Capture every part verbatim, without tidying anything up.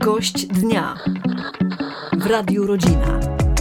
Gość dnia w Radiu Rodzina.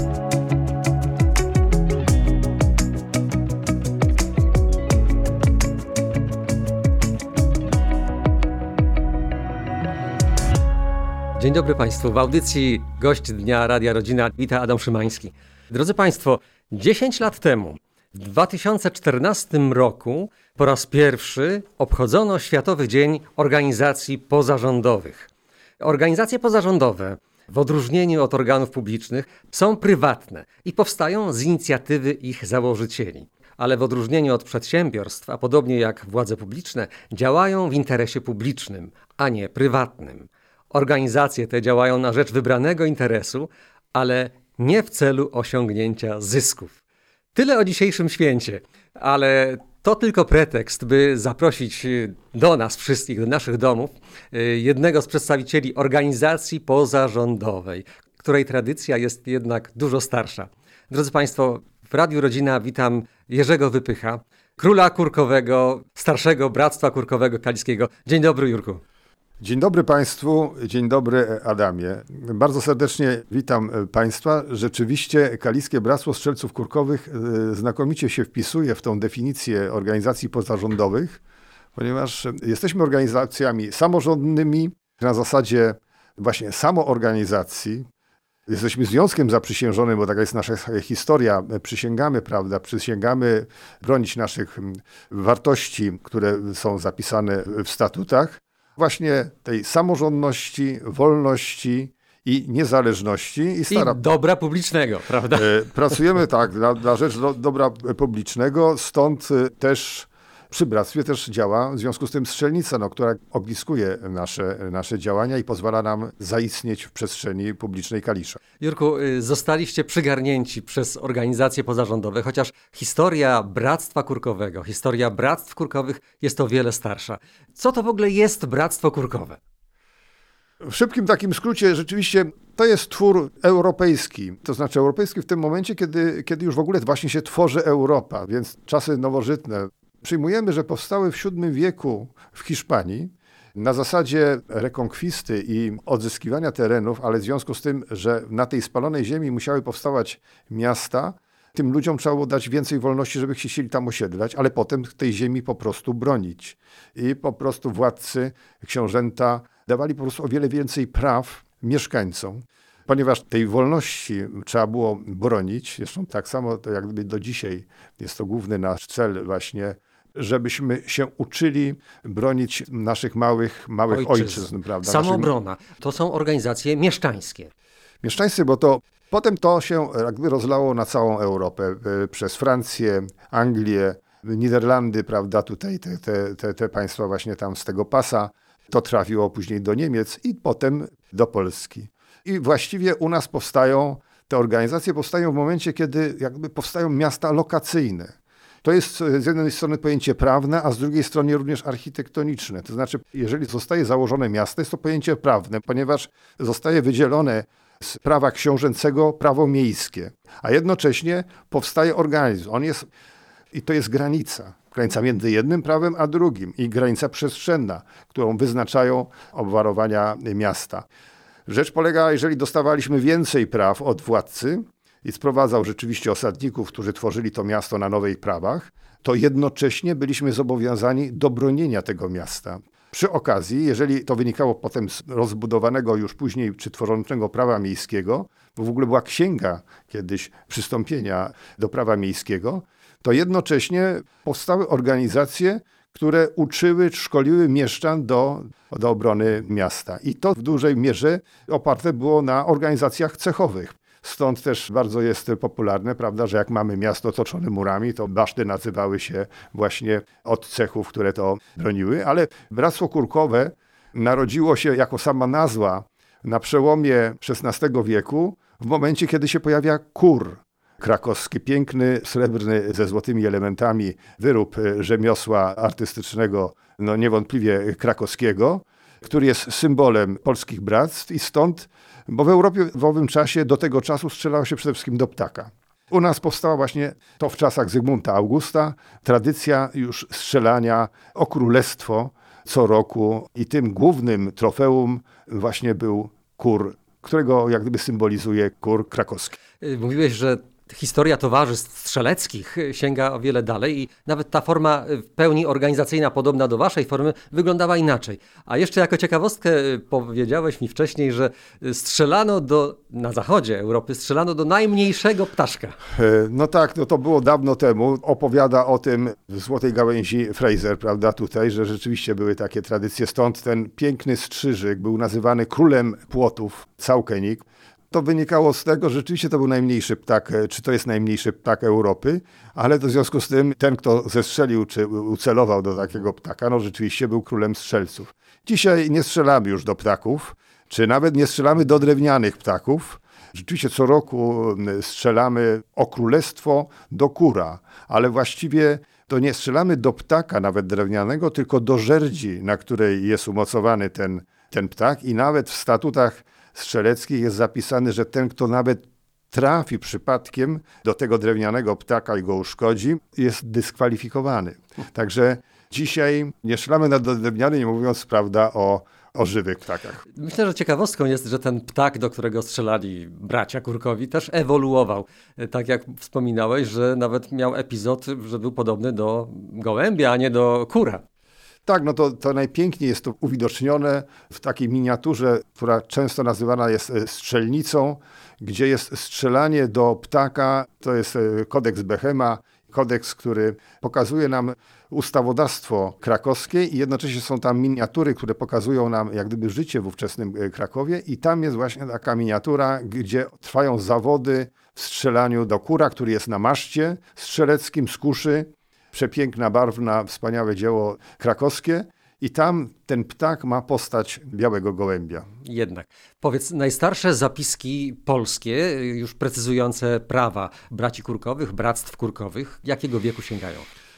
Dzień dobry Państwu. W audycji Gość Dnia Radia Rodzina wita Adam Szymański. Drodzy Państwo, dziesięć lat temu, w dwa tysiące czternastym roku, po raz pierwszy obchodzono Światowy Dzień Organizacji Pozarządowych. Organizacje pozarządowe, w odróżnieniu od organów publicznych, są prywatne i powstają z inicjatywy ich założycieli. Ale w odróżnieniu od przedsiębiorstw, a podobnie jak władze publiczne, działają w interesie publicznym, a nie prywatnym. Organizacje te działają na rzecz wybranego interesu, ale nie w celu osiągnięcia zysków. Tyle o dzisiejszym święcie, ale to tylko pretekst, by zaprosić do nas wszystkich, do naszych domów, jednego z przedstawicieli organizacji pozarządowej, której tradycja jest jednak dużo starsza. Drodzy Państwo, w Radiu Rodzina witam Jerzego Wypycha, króla kurkowego, starszego Bractwa Kurkowego Kaliskiego. Dzień dobry, Jurku. Dzień dobry Państwu, dzień dobry Adamie. Bardzo serdecznie witam Państwa. Rzeczywiście Kaliskie Bractwo Strzelców Kurkowych znakomicie się wpisuje w tą definicję organizacji pozarządowych, ponieważ jesteśmy organizacjami samorządnymi na zasadzie właśnie samoorganizacji. Jesteśmy związkiem zaprzysiężonym, bo taka jest nasza historia. Przysięgamy, prawda, przysięgamy bronić naszych wartości, które są zapisane w statutach. Właśnie tej samorządności, wolności i niezależności. I, stara... I dobra publicznego, prawda? Pracujemy tak, dla, dla rzecz do, dobra publicznego, stąd też przy Bractwie też działa w związku z tym strzelnica, no, która ogniskuje nasze, nasze działania i pozwala nam zaistnieć w przestrzeni publicznej Kalisza. Jurku, zostaliście przygarnięci przez organizacje pozarządowe, chociaż historia Bractwa Kurkowego, historia Bractw Kurkowych jest o wiele starsza. Co to w ogóle jest Bractwo Kurkowe? W szybkim takim skrócie rzeczywiście to jest twór europejski, to znaczy europejski w tym momencie, kiedy, kiedy już w ogóle właśnie się tworzy Europa, więc czasy nowożytne. Przyjmujemy, że powstały w siódmym wieku w Hiszpanii na zasadzie rekonkwisty i odzyskiwania terenów, ale w związku z tym, że na tej spalonej ziemi musiały powstawać miasta, tym ludziom trzeba było dać więcej wolności, żeby się chcieli tam osiedlać, ale potem tej ziemi po prostu bronić. I po prostu władcy, książęta dawali po prostu o wiele więcej praw mieszkańcom. Ponieważ tej wolności trzeba było bronić, zresztą tak samo to jakby do dzisiaj jest to główny nasz cel właśnie, żebyśmy się uczyli bronić naszych małych, małych ojczyzn. ojczyzn prawda? Samoobrona. To są organizacje mieszczańskie. Mieszczańskie, bo to potem to się jakby rozlało na całą Europę, przez Francję, Anglię, Niderlandy, prawda, tutaj te, te, te, te państwa właśnie tam z tego pasa. To trafiło później do Niemiec i potem do Polski. I właściwie u nas powstają, te organizacje powstają w momencie, kiedy jakby powstają miasta lokacyjne. To jest z jednej strony pojęcie prawne, a z drugiej strony również architektoniczne. To znaczy, jeżeli zostaje założone miasto, jest to pojęcie prawne, ponieważ zostaje wydzielone z prawa książęcego prawo miejskie, a jednocześnie powstaje organizm. On jest, i to jest granica. Granica między jednym prawem a drugim i granica przestrzenna, którą wyznaczają obwarowania miasta. Rzecz polega, jeżeli dostawaliśmy więcej praw od władcy i sprowadzał rzeczywiście osadników, którzy tworzyli to miasto na nowych prawach, to jednocześnie byliśmy zobowiązani do bronienia tego miasta. Przy okazji, jeżeli to wynikało potem z rozbudowanego już później czy tworzonego prawa miejskiego, bo w ogóle była księga kiedyś przystąpienia do prawa miejskiego, to jednocześnie powstały organizacje, które uczyły, szkoliły mieszczan do, do obrony miasta. I to w dużej mierze oparte było na organizacjach cechowych. Stąd też bardzo jest popularne, prawda, że jak mamy miasto otoczone murami, to baszty nazywały się właśnie od cechów, które to broniły. Ale Bractwo Kurkowe narodziło się jako sama nazwa na przełomie szesnastego wieku, w momencie, kiedy się pojawia kur krakowski, piękny, srebrny, ze złotymi elementami wyrób rzemiosła artystycznego, no niewątpliwie krakowskiego, który jest symbolem polskich bractw i stąd, bo w Europie w owym czasie do tego czasu strzelało się przede wszystkim do ptaka. U nas powstała właśnie to w czasach Zygmunta Augusta tradycja już strzelania o królestwo co roku i tym głównym trofeum właśnie był kur, którego jak gdyby symbolizuje kur krakowski. Mówiłeś, że historia towarzystw strzeleckich sięga o wiele dalej i nawet ta forma w pełni organizacyjna, podobna do waszej formy, wyglądała inaczej. A jeszcze jako ciekawostkę powiedziałeś mi wcześniej, że strzelano do, na zachodzie Europy, strzelano do najmniejszego ptaszka. No tak, no to było dawno temu. Opowiada o tym w Złotej Gałęzi Fraser, prawda, tutaj, że rzeczywiście były takie tradycje. Stąd ten piękny strzyżyk był nazywany królem płotów, całkenik. To wynikało z tego, że rzeczywiście to był najmniejszy ptak, czy to jest najmniejszy ptak Europy, ale to w związku z tym ten, kto zestrzelił, czy ucelował do takiego ptaka, no rzeczywiście był królem strzelców. Dzisiaj nie strzelamy już do ptaków, czy nawet nie strzelamy do drewnianych ptaków. Rzeczywiście co roku strzelamy o królestwo do kura, ale właściwie to nie strzelamy do ptaka nawet drewnianego, tylko do żerdzi, na której jest umocowany ten, ten ptak i nawet w statutach strzeleckich jest zapisane, że ten, kto nawet trafi przypadkiem do tego drewnianego ptaka i go uszkodzi, jest dyskwalifikowany. Także dzisiaj nie strzelamy na drewniany, nie mówiąc, prawda, o, o żywych ptakach. Myślę, że ciekawostką jest, że ten ptak, do którego strzelali bracia Kurkowi, też ewoluował. Tak jak wspominałeś, że nawet miał epizod, że był podobny do gołębia, a nie do kura. Tak, no to, to najpiękniej jest to uwidocznione w takiej miniaturze, która często nazywana jest strzelnicą, gdzie jest strzelanie do ptaka, to jest kodeks Bechema, kodeks, który pokazuje nam ustawodawstwo krakowskie i jednocześnie są tam miniatury, które pokazują nam jak gdyby życie w ówczesnym Krakowie i tam jest właśnie taka miniatura, gdzie trwają zawody w strzelaniu do kura, który jest na maszcie strzeleckim z kuszy. Przepiękna, barwna, wspaniałe dzieło krakowskie i tam ten ptak ma postać białego gołębia. Jednak. Powiedz, najstarsze zapiski polskie, już precyzujące prawa braci Kurkowych, bractw kurkowych, jakiego wieku sięgają?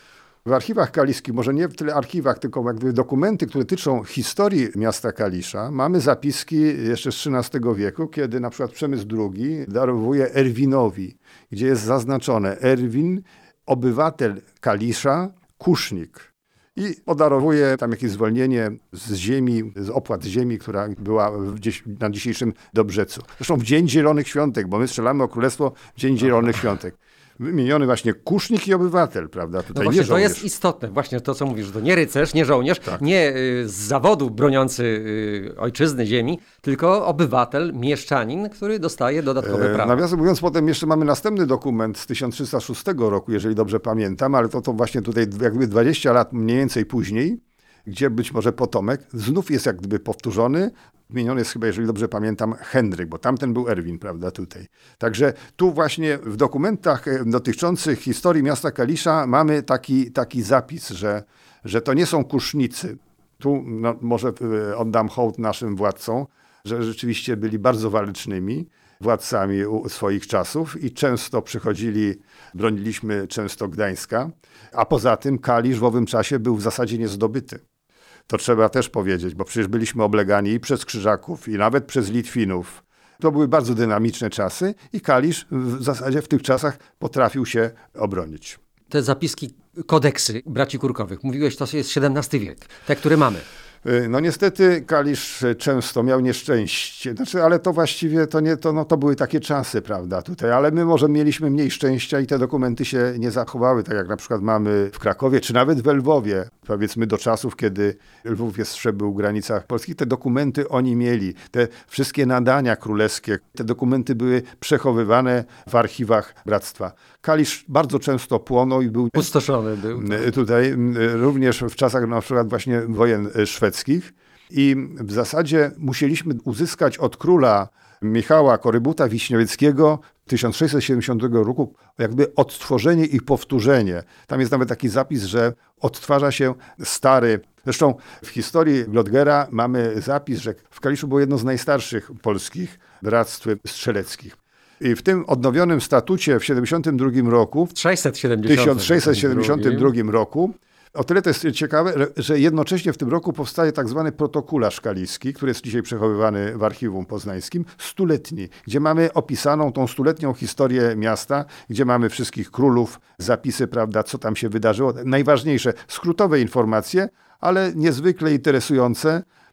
W archiwach kaliskich, może nie w tyle archiwach, tylko jakby dokumenty, które tyczą historii miasta Kalisza, mamy zapiski jeszcze z trzynastego wieku, kiedy na przykład Przemysł drugi darowuje Erwinowi, gdzie jest zaznaczone Erwin, obywatel Kalisza, kusznik. I podarowuje tam jakieś zwolnienie z ziemi, z opłat ziemi, która była gdzieś na dzisiejszym Dobrzecu. Zresztą w Dzień Zielonych Świątek, bo my strzelamy o Królestwo w Dzień Zielonych Świątek. Wymieniony właśnie kusznik i obywatel, prawda? Tutaj no właśnie, nie to jest istotne. Właśnie to, co mówisz, to nie rycerz, nie żołnierz, tak. nie y, z zawodu broniący y, ojczyzny, ziemi, tylko obywatel, mieszczanin, który dostaje dodatkowe prawa. E, nawiasem mówiąc, potem jeszcze mamy następny dokument z tysiąc trzysta szóstego roku, jeżeli dobrze pamiętam, ale to, to właśnie tutaj jakby dwadzieścia lat mniej więcej później, gdzie być może potomek, znów jest jak gdyby powtórzony. Wymieniony jest chyba, jeżeli dobrze pamiętam, Henryk, bo tamten był Erwin, prawda, tutaj. Także tu właśnie w dokumentach dotyczących historii miasta Kalisza mamy taki, taki zapis, że, że to nie są kusznicy. Tu no, może oddam hołd naszym władcom, że rzeczywiście byli bardzo walecznymi władcami swoich czasów i często przychodzili, broniliśmy często Gdańska, a poza tym Kalisz w owym czasie był w zasadzie niezdobyty. To trzeba też powiedzieć, bo przecież byliśmy oblegani i przez Krzyżaków, i nawet przez Litwinów. To były bardzo dynamiczne czasy i Kalisz w zasadzie w tych czasach potrafił się obronić. Te zapiski, kodeksy braci Kurkowych, mówiłeś, to jest siedemnasty wiek, te, które mamy. No niestety Kalisz często miał nieszczęście, znaczy, ale to właściwie to, nie, to, no, to były takie czasy, prawda, tutaj, ale my może mieliśmy mniej szczęścia i te dokumenty się nie zachowały, tak jak na przykład mamy w Krakowie, czy nawet w Lwowie, powiedzmy do czasów, kiedy Lwów jeszcze był w granicach polskich, te dokumenty oni mieli, te wszystkie nadania królewskie, te dokumenty były przechowywane w archiwach bractwa. Kalisz bardzo często płonął i był pustoszony był. Tutaj również w czasach na przykład właśnie wojen szwedzkich i w zasadzie musieliśmy uzyskać od króla Michała Korybuta Wiśniowieckiego tysiąc sześćset siedemdziesiątego roku jakby odtworzenie i powtórzenie. Tam jest nawet taki zapis, że odtwarza się stary. Zresztą w historii Glodgera mamy zapis, że w Kaliszu było jedno z najstarszych polskich bractw strzeleckich. I w tym odnowionym statucie w siedemdziesiątym drugim roku, w tysiąc sześćset siedemdziesiątym drugim roku, o tyle to jest ciekawe, że jednocześnie w tym roku powstaje tak zwany protokolarz kaliski, który jest dzisiaj przechowywany w archiwum poznańskim, stuletni, gdzie mamy opisaną tą stuletnią historię miasta, gdzie mamy wszystkich królów, zapisy, prawda, co tam się wydarzyło. Najważniejsze, skrótowe informacje, ale niezwykle interesujące.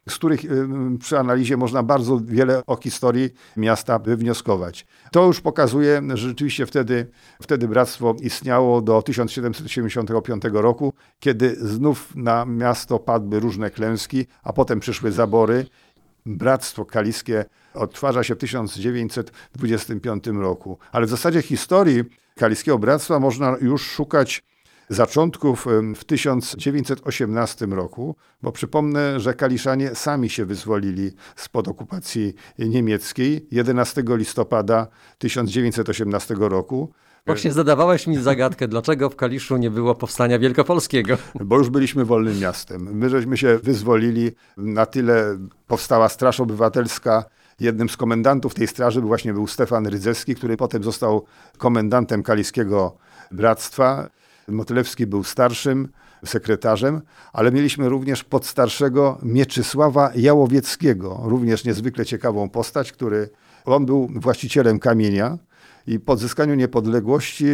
z których przy analizie można bardzo wiele o historii miasta wywnioskować. To już pokazuje, że rzeczywiście wtedy, wtedy bractwo istniało do tysiąc siedemset siedemdziesiątego piątego roku, kiedy znów na miasto padły różne klęski, a potem przyszły zabory. Bractwo kaliskie odtwarza się w tysiąc dziewięćset dwudziestym piątym roku. Ale w zasadzie historii Kaliskiego Bractwa można już szukać zaczątków w tysiąc dziewięćset osiemnastym roku, bo przypomnę, że Kaliszanie sami się wyzwolili spod okupacji niemieckiej jedenastego listopada tysiąc dziewięćset osiemnastego roku. Właśnie zadawałeś mi zagadkę, dlaczego w Kaliszu nie było powstania wielkopolskiego. Bo już byliśmy wolnym miastem. My żeśmy się wyzwolili, na tyle powstała Straż Obywatelska. Jednym z komendantów tej straży właśnie był Stefan Rydzewski, który potem został komendantem Kaliskiego Bractwa. Motylewski był starszym sekretarzem, ale mieliśmy również podstarszego Mieczysława Jałowieckiego, również niezwykle ciekawą postać, który on był właścicielem kamienia i po odzyskaniu niepodległości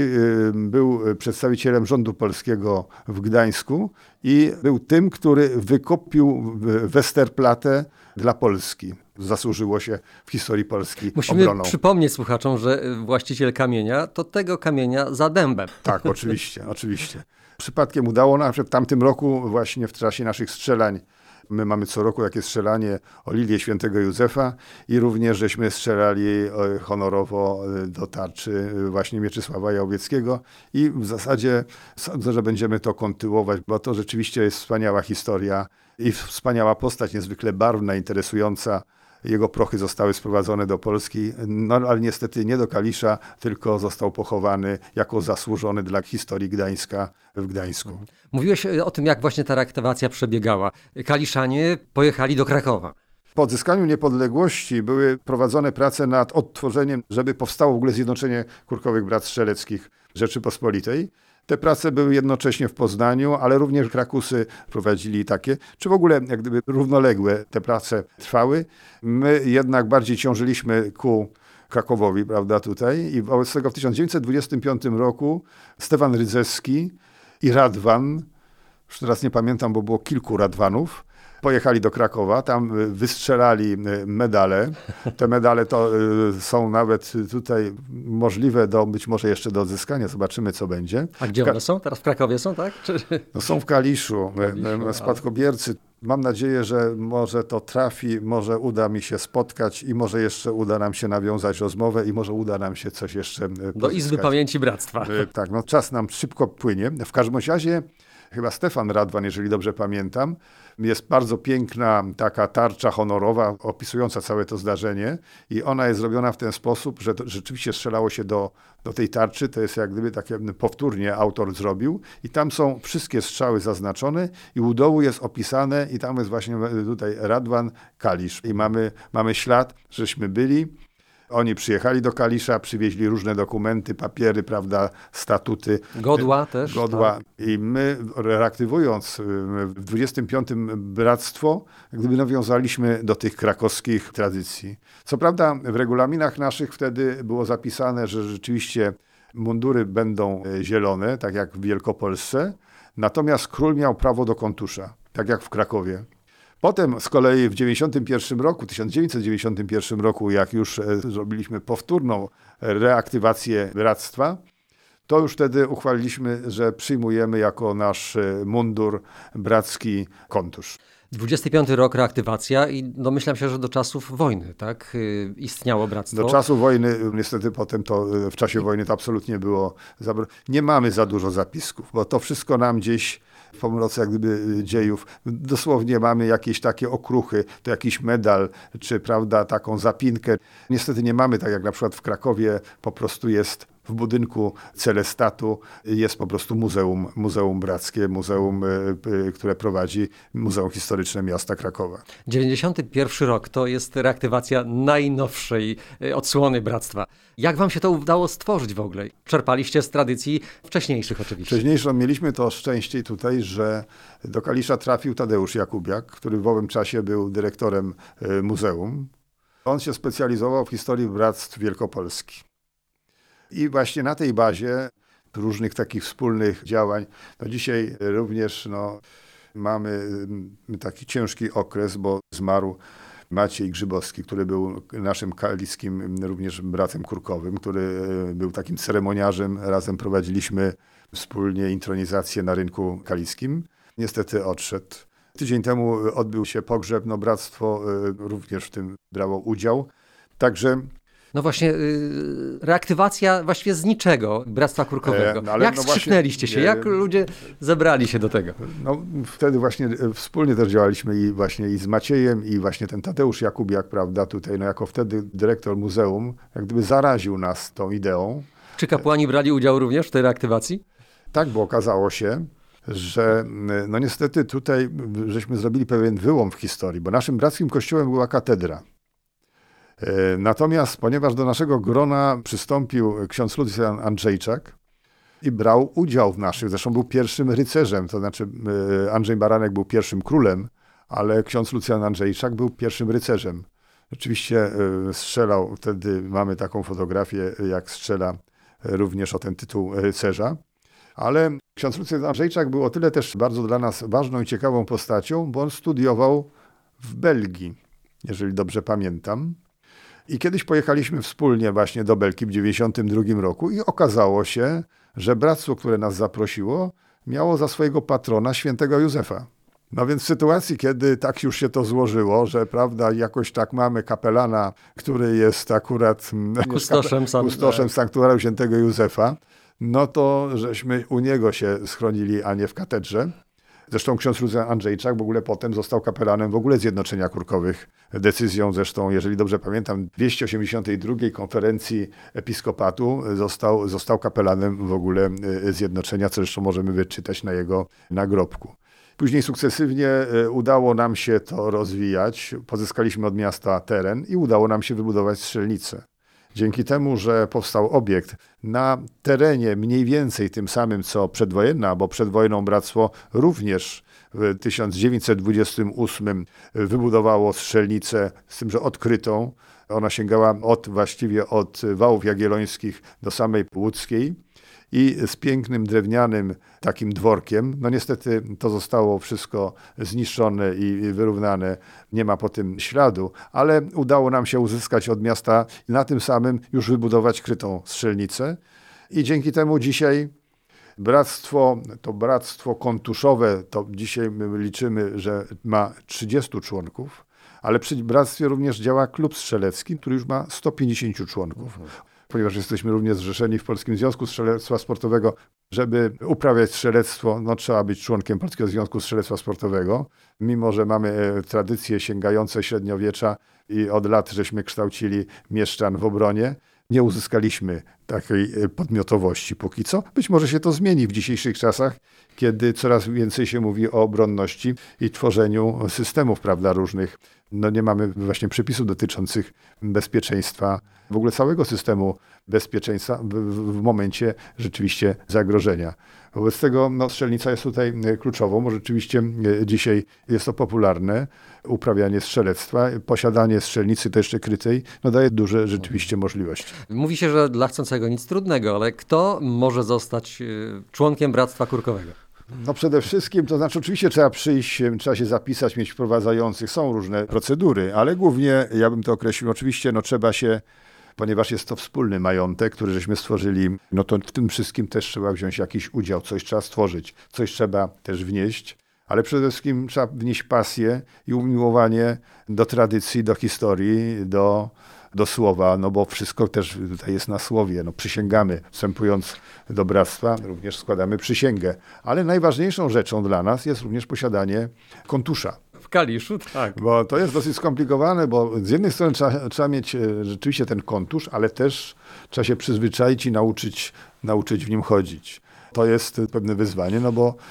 był przedstawicielem rządu polskiego w Gdańsku i był tym, który wykupił Westerplatte dla Polski. Zasłużyło się w historii Polski Musimy obroną. przypomnieć słuchaczom, że właściciel kamienia to tego kamienia za dębem. Tak, oczywiście, oczywiście. Przypadkiem udało nam się w tamtym roku właśnie w czasie naszych strzelań. My mamy co roku takie strzelanie o Lilię Świętego Józefa i również żeśmy strzelali honorowo do tarczy właśnie Mieczysława Jałowieckiego i w zasadzie sądzę, że będziemy to kontynuować, bo to rzeczywiście jest wspaniała historia i wspaniała postać, niezwykle barwna, interesująca. Jego prochy zostały sprowadzone do Polski, no ale niestety nie do Kalisza, tylko został pochowany jako zasłużony dla historii Gdańska w Gdańsku. Mówiłeś o tym, jak właśnie ta reaktywacja przebiegała. Kaliszanie pojechali do Krakowa. Po odzyskaniu niepodległości były prowadzone prace nad odtworzeniem, żeby powstało w ogóle zjednoczenie Kurkowych Bractw Strzeleckich Rzeczypospolitej. Te prace były jednocześnie w Poznaniu, ale również Krakusy prowadzili takie, czy w ogóle jak gdyby równoległe te prace trwały. My jednak bardziej ciążyliśmy ku Krakowowi, prawda, tutaj i wobec tego w tysiąc dziewięćset dwudziestym piątym roku Stefan Rydzewski i Radwan, już teraz nie pamiętam, bo było kilku Radwanów, pojechali do Krakowa, tam wystrzelali medale. Te medale to są nawet tutaj możliwe do, być może jeszcze do odzyskania. Zobaczymy, co będzie. A gdzie one są? Teraz w Krakowie są, tak? Czy... No są w Kaliszu, Kaliszu spadkobiercy. Mam nadzieję, że może to trafi, może uda mi się spotkać i może jeszcze uda nam się nawiązać rozmowę i może uda nam się coś jeszcze pozyskać. Do Izby Pamięci Bractwa. Tak, no czas nam szybko płynie. W każdym razie chyba Stefan Radwan, jeżeli dobrze pamiętam, jest bardzo piękna taka tarcza honorowa opisująca całe to zdarzenie i ona jest zrobiona w ten sposób, że to rzeczywiście strzelało się do, do tej tarczy, to jest jak gdyby takie powtórnie autor zrobił i tam są wszystkie strzały zaznaczone i u dołu jest opisane i tam jest właśnie tutaj Radwan, Kalisz i mamy, mamy ślad, żeśmy byli. Oni przyjechali do Kalisza, przywieźli różne dokumenty, papiery, prawda, statuty. Godła też. Godła. Tak. I my reaktywując w dwudziestym piątym bractwo, jak gdyby nawiązaliśmy do tych krakowskich tradycji. Co prawda w regulaminach naszych wtedy było zapisane, że rzeczywiście mundury będą zielone, tak jak w Wielkopolsce, natomiast król miał prawo do kontusza, tak jak w Krakowie. Potem z kolei w dziewięćdziesiątym pierwszym roku, tysiąc dziewięćset dziewięćdziesiątym pierwszym roku, jak już zrobiliśmy powtórną reaktywację bractwa, to już wtedy uchwaliliśmy, że przyjmujemy jako nasz mundur bracki kontusz. dwudziesty piąty rok reaktywacja i domyślam się, że do czasów wojny, tak? Istniało bractwo. Do czasu wojny, niestety potem to w czasie wojny to absolutnie było. Zabro... Nie mamy za dużo zapisków, bo to wszystko nam gdzieś w pomroce jak gdyby dziejów. Dosłownie mamy jakieś takie okruchy, to jakiś medal, czy prawda, taką zapinkę. Niestety nie mamy, tak jak na przykład w Krakowie po prostu jest w budynku Celestatu jest po prostu muzeum, muzeum brackie, muzeum, które prowadzi Muzeum Historyczne Miasta Krakowa. dziewięćdziesiąty pierwszy rok to jest reaktywacja najnowszej odsłony bractwa. Jak wam się to udało stworzyć w ogóle? Czerpaliście z tradycji wcześniejszych oczywiście. Wcześniejszą mieliśmy to szczęście tutaj, że do Kalisza trafił Tadeusz Jakubiak, który w owym czasie był dyrektorem muzeum. On się specjalizował w historii bractw Wielkopolski. I właśnie na tej bazie różnych takich wspólnych działań, no dzisiaj również no, Mamy taki ciężki okres, bo zmarł Maciej Grzybowski, który był naszym kaliskim również bratem kurkowym, który był takim ceremoniarzem. Razem prowadziliśmy wspólnie intronizację na rynku kaliskim. Niestety odszedł. Tydzień temu odbył się pogrzeb, no bractwo również w tym brało udział. Także... No właśnie, yy, reaktywacja właściwie z niczego Bractwa Kurkowego. E, no jak no skrzyknęliście właśnie, się? Jak ludzie zebrali się do tego? No wtedy właśnie wspólnie też działaliśmy i właśnie i z Maciejem, i właśnie ten Tadeusz Jakubiak, prawda, tutaj, no jako wtedy dyrektor muzeum, jak gdyby zaraził nas tą ideą. Czy kapłani brali udział również w tej reaktywacji? Tak, bo okazało się, że no niestety tutaj żeśmy zrobili pewien wyłom w historii, bo naszym brackim kościołem była katedra. Natomiast ponieważ do naszego grona przystąpił ksiądz Lucjan Andrzejczak i brał udział w naszych, zresztą był pierwszym rycerzem, to znaczy Andrzej Baranek był pierwszym królem, ale ksiądz Lucjan Andrzejczak był pierwszym rycerzem. Rzeczywiście strzelał, wtedy mamy taką fotografię, jak strzela również o ten tytuł rycerza. Ale ksiądz Lucjan Andrzejczak był o tyle też bardzo dla nas ważną i ciekawą postacią, bo on studiował w Belgii, jeżeli dobrze pamiętam. I kiedyś pojechaliśmy wspólnie właśnie do Belgii w dziewięćdziesiątym drugim roku i okazało się, że bractwo, które nas zaprosiło, miało za swojego patrona świętego Józefa. No więc w sytuacji, kiedy tak już się to złożyło, że prawda, jakoś tak mamy kapelana, który jest akurat kustoszem, kape, kustoszem sanktuarium świętego Józefa, no to żeśmy u niego się schronili, a nie w katedrze. Zresztą ksiądz Lucjan Andrzejczak w ogóle potem został kapelanem w ogóle Zjednoczenia Kurkowych. Decyzją zresztą, jeżeli dobrze pamiętam, dwieście osiemdziesiątej drugiej konferencji episkopatu został, został kapelanem w ogóle Zjednoczenia, co zresztą możemy wyczytać na jego nagrobku. Później sukcesywnie udało nam się to rozwijać. Pozyskaliśmy od miasta teren i udało nam się wybudować strzelnicę. Dzięki temu, że powstał obiekt na terenie mniej więcej tym samym co przedwojenna, bo przed wojną bractwo również w tysiąc dziewięćset dwudziestym ósmym wybudowało strzelnicę, z tym, że odkrytą. Ona sięgała od, właściwie od Wałów Jagiellońskich do samej Łódzkiej i z pięknym drewnianym takim dworkiem. No niestety to zostało wszystko zniszczone i wyrównane, nie ma po tym śladu, ale udało nam się uzyskać od miasta i na tym samym już wybudować krytą strzelnicę i dzięki temu dzisiaj bractwo, to bractwo kontuszowe, to dzisiaj my liczymy, że ma trzydziestu członków, ale przy bractwie również działa klub strzelecki, który już ma sto pięćdziesięciu członków. Ponieważ jesteśmy również zrzeszeni w Polskim Związku Strzelectwa Sportowego, żeby uprawiać strzelectwo, no trzeba być członkiem Polskiego Związku Strzelectwa Sportowego. Mimo że mamy tradycje sięgające średniowiecza i od lat żeśmy kształcili mieszczan w obronie, nie uzyskaliśmy takiej podmiotowości póki co. Być może się to zmieni w dzisiejszych czasach, kiedy coraz więcej się mówi o obronności i tworzeniu systemów, prawda, różnych. No nie mamy właśnie przepisów dotyczących bezpieczeństwa, w ogóle całego systemu bezpieczeństwa w, w, w momencie rzeczywiście zagrożenia. Wobec tego no, strzelnica jest tutaj kluczową, bo rzeczywiście dzisiaj jest to popularne, uprawianie strzelectwa, posiadanie strzelnicy też jeszcze krytej, no daje duże rzeczywiście możliwości. Mówi się, że dla chcącego nic trudnego, ale kto może zostać członkiem Bractwa Kurkowego? No przede wszystkim, to znaczy oczywiście trzeba przyjść, trzeba się zapisać, mieć wprowadzających, są różne procedury, ale głównie, ja bym to określił, oczywiście no trzeba się, ponieważ jest to wspólny majątek, który żeśmy stworzyli, no to w tym wszystkim też trzeba wziąć jakiś udział, coś trzeba stworzyć, coś trzeba też wnieść, ale przede wszystkim trzeba wnieść pasję i umiłowanie do tradycji, do historii, do, do słowa, no bo wszystko też tutaj jest na słowie. No przysięgamy, wstępując do bractwa, również składamy przysięgę. Ale najważniejszą rzeczą dla nas jest również posiadanie kontusza. W Kaliszu, tak. Bo to jest dosyć skomplikowane, bo z jednej strony trzeba, trzeba mieć rzeczywiście ten kontusz, ale też trzeba się przyzwyczaić i nauczyć, nauczyć w nim chodzić. To jest pewne wyzwanie, no bo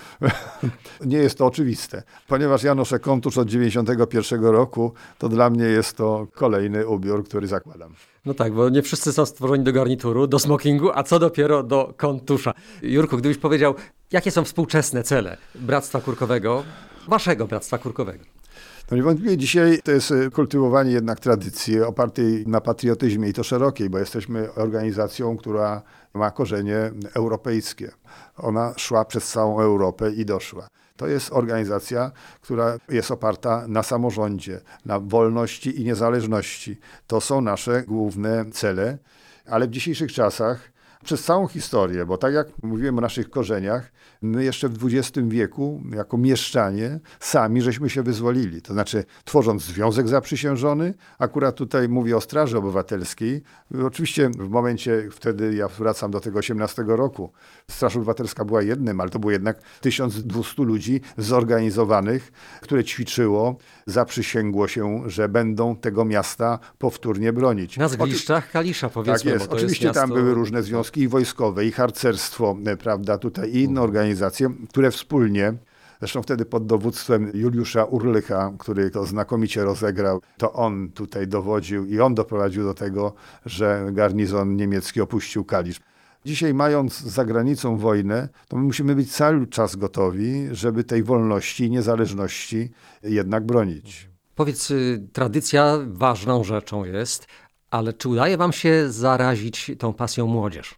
nie jest to oczywiste. Ponieważ ja noszę kontusz od dziewięćdziesiątego pierwszego roku, to dla mnie jest to kolejny ubiór, który zakładam. No tak, bo nie wszyscy są stworzeni do garnituru, do smokingu, a co dopiero do kontusza. Jurku, gdybyś powiedział, jakie są współczesne cele Bractwa Kurkowego, waszego Bractwa Kurkowego? No niewątpliwie dzisiaj to jest kultywowanie jednak tradycji opartej na patriotyzmie i to szerokiej, bo jesteśmy organizacją, która ma korzenie europejskie. Ona szła przez całą Europę i doszła. To jest organizacja, która jest oparta na samorządzie, na wolności i niezależności. To są nasze główne cele, ale w dzisiejszych czasach przez całą historię, bo tak jak mówiłem o naszych korzeniach, my jeszcze w dwudziestym wieku, jako mieszczanie, sami żeśmy się wyzwolili. To znaczy, tworząc Związek Zaprzysiężony, akurat tutaj mówię o Straży Obywatelskiej. Oczywiście w momencie, wtedy ja wracam do tego osiemnastego roku, Straż Obywatelska była jednym, ale to było jednak tysiąc dwieście ludzi zorganizowanych, które ćwiczyło, zaprzysięgło się, że będą tego miasta powtórnie bronić. Na Zgliszczach Kalisza, powiedzmy. Tak jest. Bo to Oczywiście jest miasto... tam były różne związki i wojskowe, i harcerstwo, prawda, tutaj i inne organizacje, które wspólnie, zresztą wtedy pod dowództwem Juliusza Urlycha, który to znakomicie rozegrał, to on tutaj dowodził i on doprowadził do tego, że garnizon niemiecki opuścił Kalisz. Dzisiaj, mając za granicą wojnę, to my musimy być cały czas gotowi, żeby tej wolności i niezależności jednak bronić. Powiedz, tradycja ważną rzeczą jest, ale czy udaje wam się zarazić tą pasją młodzież?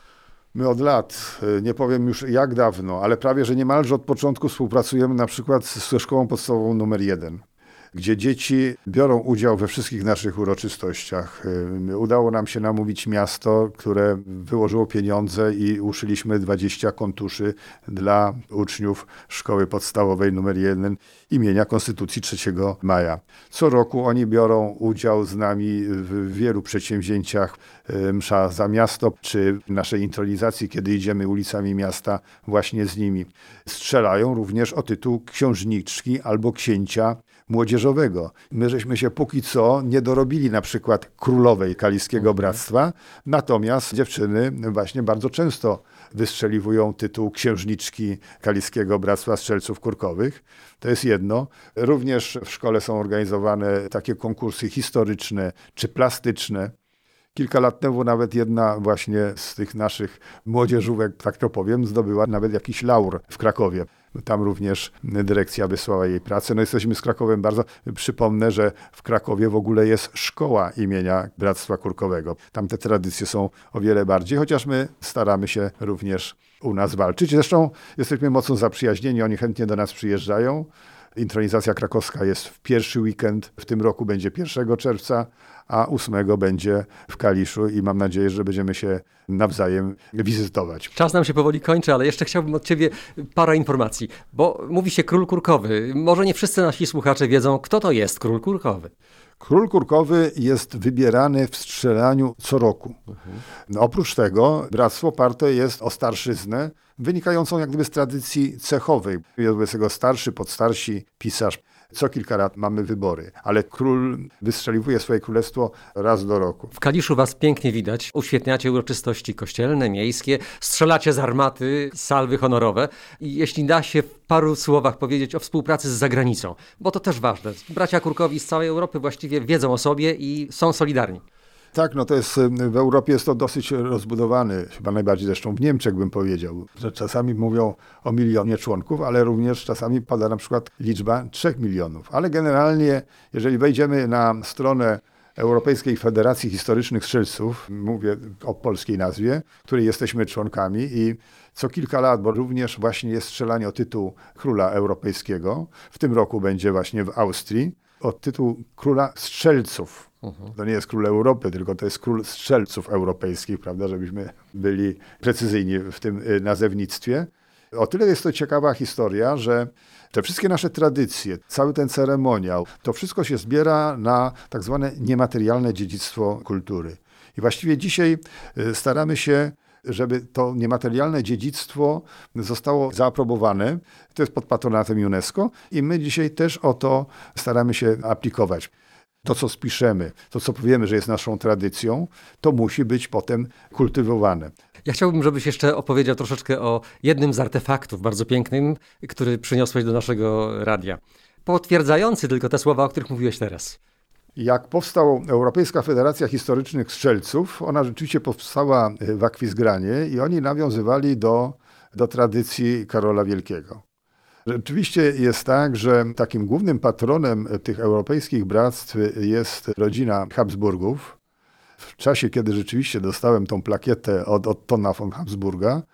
My od lat, nie powiem już jak dawno, ale prawie że niemalże od początku współpracujemy na przykład ze szkołą podstawową numer jeden, gdzie dzieci biorą udział we wszystkich naszych uroczystościach. Udało nam się namówić miasto, które wyłożyło pieniądze i uszyliśmy dwadzieścia kontuszy dla uczniów szkoły podstawowej numer jeden imienia Konstytucji trzeciego maja. Co roku oni biorą udział z nami w wielu przedsięwzięciach, msza za miasto, czy naszej intronizacji, kiedy idziemy ulicami miasta właśnie z nimi. Strzelają również o tytuł księżniczki albo księcia młodzieżowego. My żeśmy się póki co nie dorobili na przykład królowej Kaliskiego Bractwa, natomiast dziewczyny właśnie bardzo często wystrzeliwują tytuł księżniczki Kaliskiego Bractwa Strzelców Kurkowych. To jest jedno. Również w szkole są organizowane takie konkursy historyczne czy plastyczne. Kilka lat temu nawet jedna właśnie z tych naszych młodzieżówek, tak to powiem, zdobyła nawet jakiś laur w Krakowie. Tam również dyrekcja wysłała jej pracę. No jesteśmy z Krakowem bardzo. Przypomnę, że w Krakowie w ogóle jest szkoła imienia Bractwa Kurkowego. Tam te tradycje są o wiele bardziej, chociaż my staramy się również u nas walczyć. Zresztą jesteśmy mocno zaprzyjaźnieni, oni chętnie do nas przyjeżdżają. Intronizacja krakowska jest w pierwszy weekend, w tym roku będzie pierwszego czerwca, a ósmego będzie w Kaliszu i mam nadzieję, że będziemy się nawzajem wizytować. Czas nam się powoli kończy, ale jeszcze chciałbym od ciebie parę informacji, bo mówi się król kurkowy. Może nie wszyscy nasi słuchacze wiedzą, kto to jest król kurkowy. Król kurkowy jest wybierany w strzelaniu co roku. Mhm. No, oprócz tego bractwo oparte jest o starszyznę, wynikającą jak gdyby z tradycji cechowej. Wobec tego starszy, podstarsi, pisarz. Co kilka lat mamy wybory, ale król wystrzeliwuje swoje królestwo raz do roku. W Kaliszu was pięknie widać. Uświetniacie uroczystości kościelne, miejskie, strzelacie z armaty, salwy honorowe. I jeśli da się w paru słowach powiedzieć o współpracy z zagranicą, bo to też ważne. Bracia Kurkowi z całej Europy właściwie wiedzą o sobie i są solidarni. Tak, no to jest, w Europie jest to dosyć rozbudowany, chyba najbardziej zresztą w Niemczech bym powiedział, że czasami mówią o milionie członków, ale również czasami pada na przykład liczba trzech milionów. Ale generalnie, jeżeli wejdziemy na stronę Europejskiej Federacji Historycznych Strzelców, mówię o polskiej nazwie, której jesteśmy członkami i co kilka lat, bo również właśnie jest strzelanie o tytuł króla europejskiego, w tym roku będzie właśnie w Austrii, o tytuł króla strzelców. Uh-huh. To nie jest król Europy, tylko to jest król strzelców europejskich, prawda, żebyśmy byli precyzyjni w tym nazewnictwie. O tyle jest to ciekawa historia, że te wszystkie nasze tradycje, cały ten ceremoniał, to wszystko się zbiera na tak zwane niematerialne dziedzictwo kultury. I właściwie dzisiaj staramy się, żeby to niematerialne dziedzictwo zostało zaaprobowane. To jest pod patronatem UNESCO i my dzisiaj też o to staramy się aplikować. To, co spiszemy, to, co powiemy, że jest naszą tradycją, to musi być potem kultywowane. Ja chciałbym, żebyś jeszcze opowiedział troszeczkę o jednym z artefaktów bardzo pięknym, który przyniosłeś do naszego radia. Potwierdzający tylko te słowa, o których mówiłeś teraz. Jak powstała Europejska Federacja Historycznych Strzelców, ona rzeczywiście powstała w Akwizgranie i oni nawiązywali do, do tradycji Karola Wielkiego. Rzeczywiście jest tak, że takim głównym patronem tych europejskich bractw jest rodzina Habsburgów. W czasie, kiedy rzeczywiście dostałem tą plakietę od Ottona von Habsburga,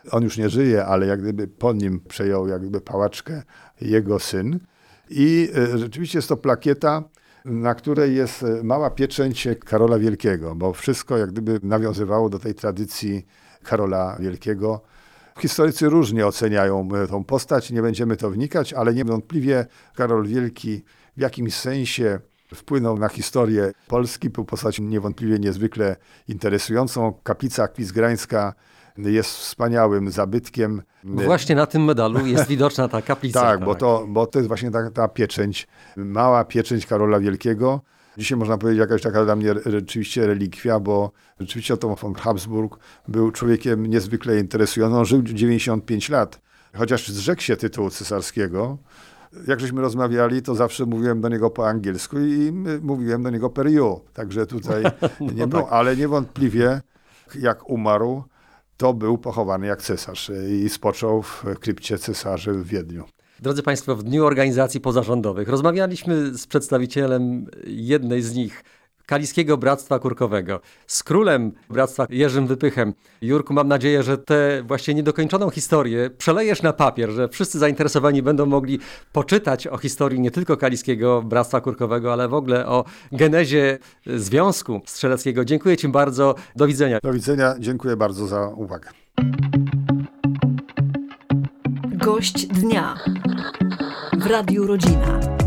On już nie żyje, ale jak gdyby po nim przejął jak gdyby pałaczkę jego syn. I rzeczywiście jest to plakieta, na której jest mała pieczęć Karola Wielkiego, bo wszystko jak gdyby nawiązywało do tej tradycji Karola Wielkiego. Historycy różnie oceniają tą postać, nie będziemy to wnikać, ale niewątpliwie Karol Wielki w jakimś sensie wpłynął na historię Polski, był postacią niewątpliwie niezwykle interesującą. Kaplica Akwizgrańska jest wspaniałym zabytkiem. Właśnie na tym medalu jest widoczna ta kaplica. Tak, tak. Bo, to, bo to jest właśnie ta, ta pieczęć, mała pieczęć Karola Wielkiego. Dzisiaj można powiedzieć jakaś taka dla mnie rzeczywiście relikwia, bo rzeczywiście Otto von Habsburg był człowiekiem niezwykle interesującym. On żył dziewięćdziesiąt pięć lat, chociaż zrzekł się tytułu cesarskiego. Jak żeśmy rozmawiali, to zawsze mówiłem do niego po angielsku i mówiłem do niego per you. Także tutaj nie no było, tak. Ale niewątpliwie jak umarł, to był pochowany jak cesarz i spoczął w krypcie cesarzy w Wiedniu. Drodzy Państwo, w Dniu Organizacji Pozarządowych rozmawialiśmy z przedstawicielem jednej z nich, Kaliskiego Bractwa Kurkowego, z królem Bractwa Jerzym Wypychem. Jurku, mam nadzieję, że tę właśnie niedokończoną historię przelejesz na papier, że wszyscy zainteresowani będą mogli poczytać o historii nie tylko Kaliskiego Bractwa Kurkowego, ale w ogóle o genezie Związku Strzeleckiego. Dziękuję Ci bardzo. Do widzenia. Do widzenia. Dziękuję bardzo za uwagę. Gość dnia w Radiu Rodzina.